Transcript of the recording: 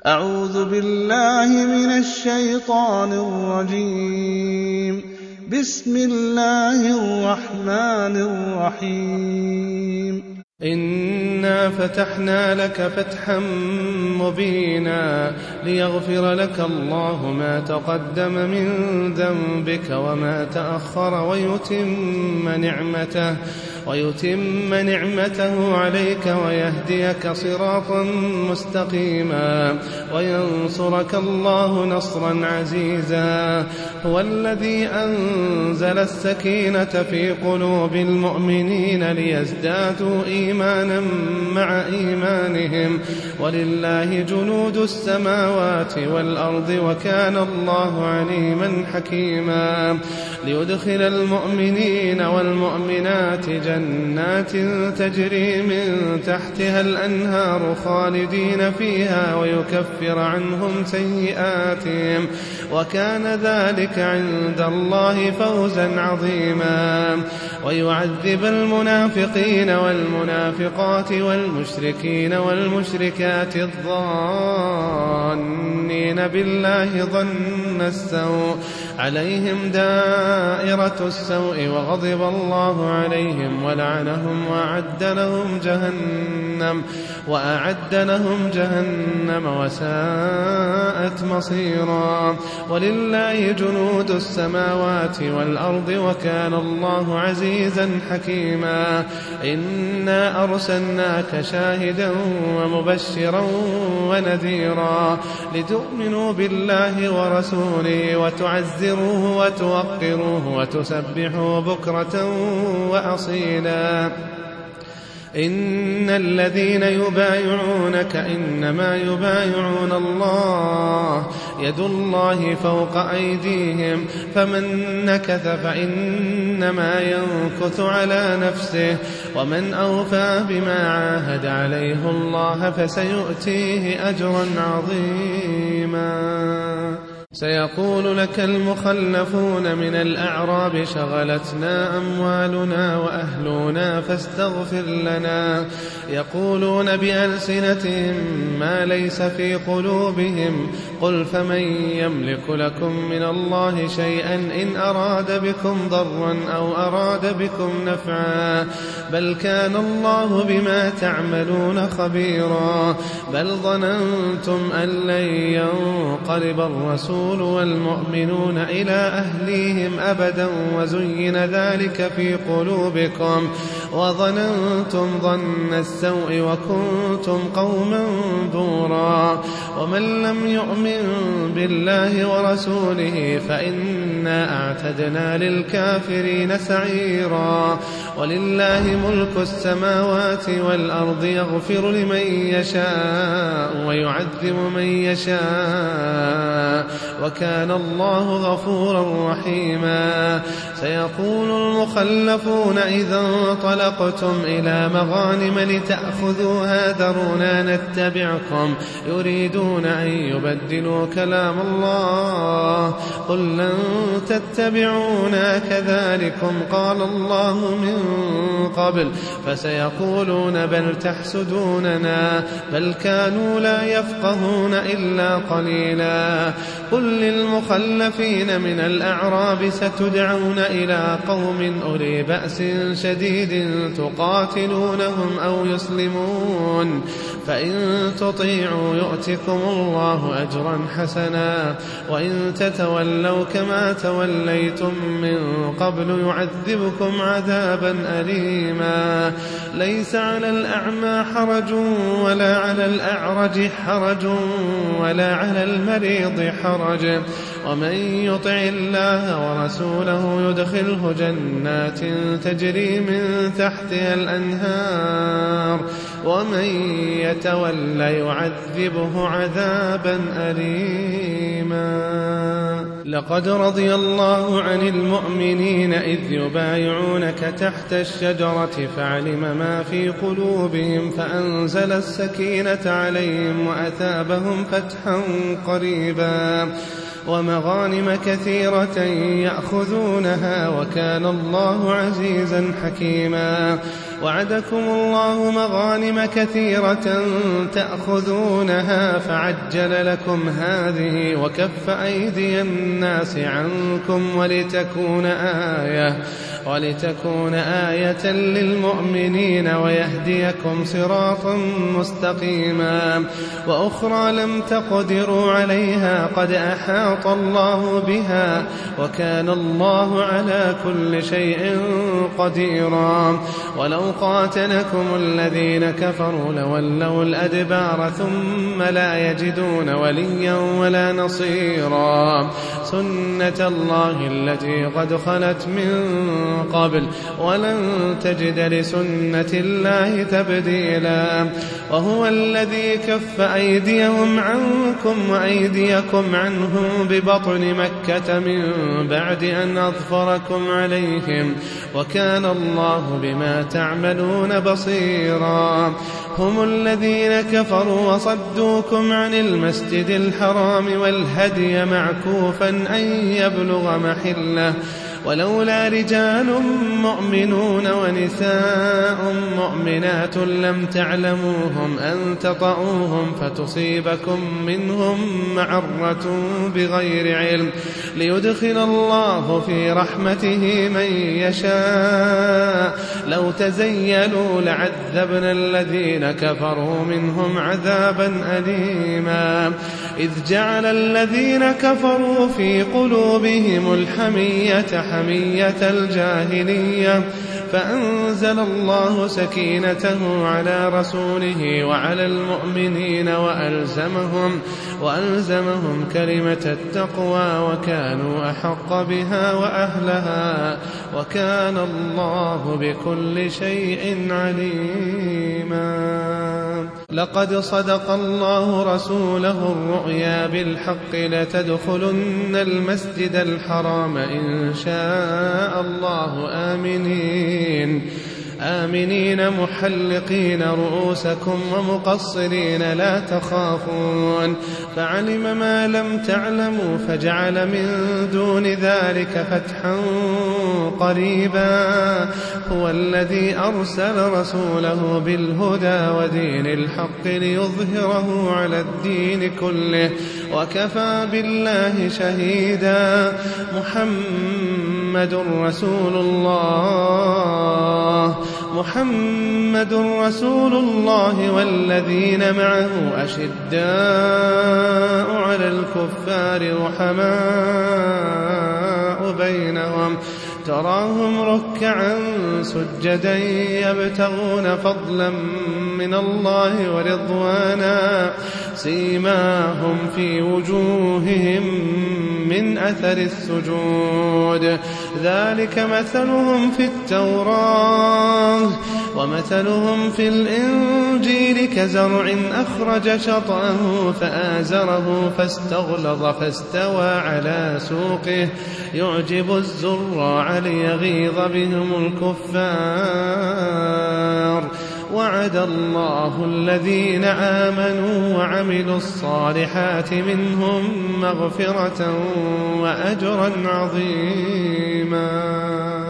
أعوذ بالله من الشيطان الرجيم. بسم الله الرحمن الرحيم. إنا فتحنا لك فتحا مبينا ليغفر لك الله ما تقدم من ذنبك وما تأخر ويتم نعمته عليك ويهديك صراطا مستقيما وينصرك الله نصرا عزيزا. هو الذي أنزل السكينة في قلوب المؤمنين ليزدادوا إيمانا مع إيمانهم ولله جنود السماوات والأرض وكان الله عليما حكيما. ليدخل المؤمنين والمؤمنات جنات تجري من تحتها الأنهار خالدين فيها ويكفر عنهم سيئاتهم وكان ذلك عند الله فوزا عظيما. ويعذب المنافقين والمنافقات والمشركين والمشركات الظانين بالله ظن السوء عليهم دائرة السوء وغضب الله عليهم ولعنهم وأعد لهم جهنم وساءت مصيرا. ولله جنود السماوات والأرض وكان الله عزيزا حكيما. إنا أرسلناك شاهدا ومبشرا ونذيرا لتؤمنوا بالله ورسوله وتعزروه وتوقروه وتسبحوه بكرة وأصيلا. إن الذين يبايعونك إنما يبايعون الله يد الله فوق أيديهم فمن نكث فإنما ينكث على نفسه ومن أوفى بما عاهد عليه الله فسيؤتيه أجرا عظيما. سيقول لك المخلفون من الأعراب شغلتنا أموالنا وأهلنا فاستغفر لنا. يقولون بألسنتهم ما ليس في قلوبهم قل فمن يملك لكم من الله شيئا إن أراد بكم ضرا أو أراد بكم نفعا بل كان الله بما تعملون خبيرا. بل ظننتم أن لن ينقلب الرسول والمؤمنون إلى أهليهم أبدا وزين ذلك في قلوبكم وظننتم ظن السوء وكنتم قوما بورا. ومن لم يؤمن بالله ورسوله فإنا أعتدنا للكافرين سعيرا. ولله ملك السماوات والأرض يغفر لمن يشاء ويعذب من يشاء وكان الله غفورا رحيما. سيقول المخلفون إذا انطلقتم إلى مغانم لتأخذوها ذرونا نتبعكم يريدون أن يبدلوا كلام الله قل لن تتبعونا كذلكم قال الله من قبل فسيقولون بل تحسدوننا بل كانوا لا يفقهون إلا قليلا. قل للمخلفين من الأعراب ستدعون إلى قوم أولي بأس شديد تقاتلونهم أو يسلمون فإن تطيعوا يؤتكم الله أجرا حسنا وإن تتولوا كما توليتم من قبل يعذبكم عذابا أليما. ليس على الأعمى حرج ولا على الأعرج حرج ولا على المريض حرج ومن يطع الله ورسوله يدخله جنات تجري من تحتها الأنهار ومن يتولى يعذبه عذابا أليما. لقد رضي الله عن المؤمنين إذ يبايعونك تحت الشجرة فعلم ما في قلوبهم فأنزل السكينة عليهم وأثابهم فتحا قريبا ومغانم كثيرة يأخذونها وكان الله عزيزا حكيما. وعدكم الله مغانم كثيرة تأخذونها فعجل لكم هذه وكف أيدي الناس عنكم ولتكون آية للمؤمنين ويهديكم صراطا مستقيما وأخرى لم تقدروا عليها قد أحاط الله بها وكان الله على كل شيء قديرا ولو قاتلكم الذين كفروا لولوا الأدبار ثم لا يجدون وليا ولا نصيرا سنة الله التي قد خلت من قبل ولن تجد لسنة الله تبديلا وهو الذي كف أيديهم عنكم وأيديكم عنهم ببطن مكة من بعد أن أظفركم عليهم وكان الله بما تعملون بصيرا هم الذين كفروا وصدوكم عن المسجد الحرام والهدي معكوفا أن يبلغ محله ولولا رجال مؤمنون ونساء مؤمنات لم تعلموهم أن تطؤوهم فتصيبكم منهم معرة بغير علم ليدخل الله في رحمته من يشاء لو تزيلوا لعذبنا الذين كفروا منهم عذابا أليما إذ جعل الذين كفروا في قلوبهم الحمية حمية الجاهلية فأنزل الله سكينته على رسوله وعلى المؤمنين وألزمهم كلمة التقوى وكانوا أحق بها وأهلها وكان الله بكل شيء عليما لقد صدق الله رسوله الرؤيا بالحق لتدخلن المسجد الحرام إن شاء الله آمنين محلقين رؤوسكم ومقصرين لا تخافون فعلم ما لم تعلموا فجعل من دون ذلك فتحا قريبا هو الذي أرسل رسوله بالهدى ودين الحق ليظهره على الدين كله وكفى بالله شهيدا محمد رسول الله والذين معه أشداء على الكفار رحماء بينهم تراهم ركعا سجدا يبتغون فضلا من الله ورضوانا سيماهم في وجوههم من أثر السجود ذلك مثلهم في التوراة ومثلهم في الإنجيل كزرع أخرج شطأه فآزره فاستغلظ فاستوى على سوقه يعجب الزراع ليغيظ بهم الكفار وعد الله الذين آمنوا وعملوا الصالحات منهم مغفرة وأجرا عظيما